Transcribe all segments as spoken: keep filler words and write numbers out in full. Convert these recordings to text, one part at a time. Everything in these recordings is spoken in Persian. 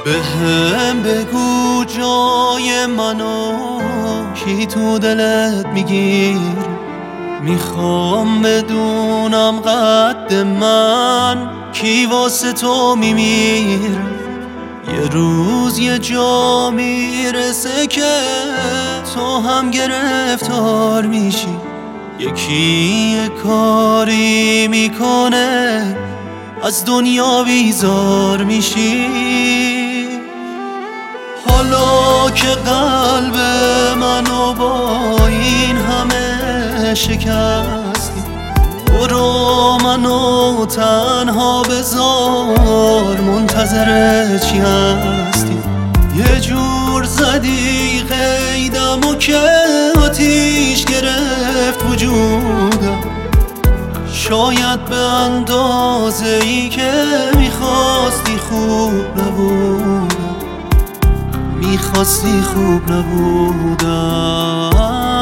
به هم بگو جای منو کی تو دلت میگیر، میخوام بدونم قد من کی واسه تو میمیر. یه روز یه جا میرسه که تو هم گرفتار میشی، یکی یه کاری میکنه از دنیا بیزار میشی. حالا که قلب منو با این همه شکستی، برو منو تنها بذار، منتظر چی هستی؟ یه جور زدی قیدمو که آتیش گرفت وجودم، شاید به اندازه ای که میخواستی خوب نبودم، میخواستی خوب نبودم.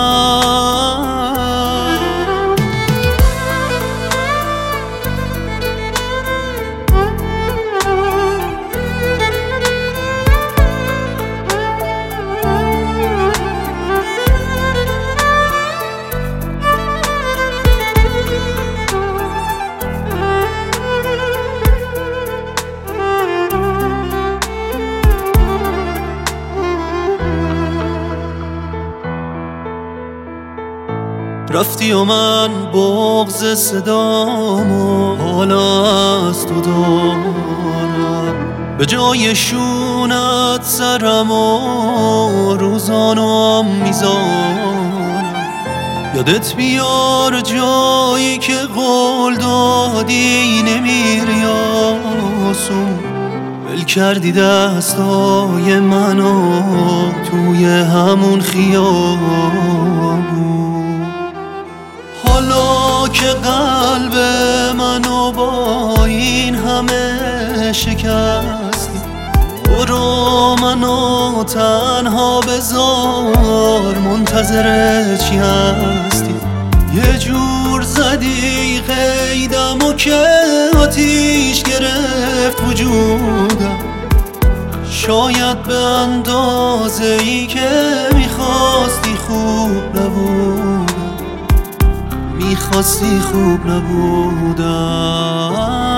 رفتی و من بغض صدامو حالا از تو دارم، به جای شونت سرمو روزانو میذارم. یادت بیار جایی که قول دادی نمیری آسون، ول کردی دستای منو توی همون خیابون. حالا که قلب منو با این همه شکستی، برو منو تنها بذار، منتظر چی هستی؟ یه جور زدی قیدمو که آتیش گرفت وجودم، شاید به اندازه ای که میخواستی خوب نبودم، میخواستی خوب نبودم.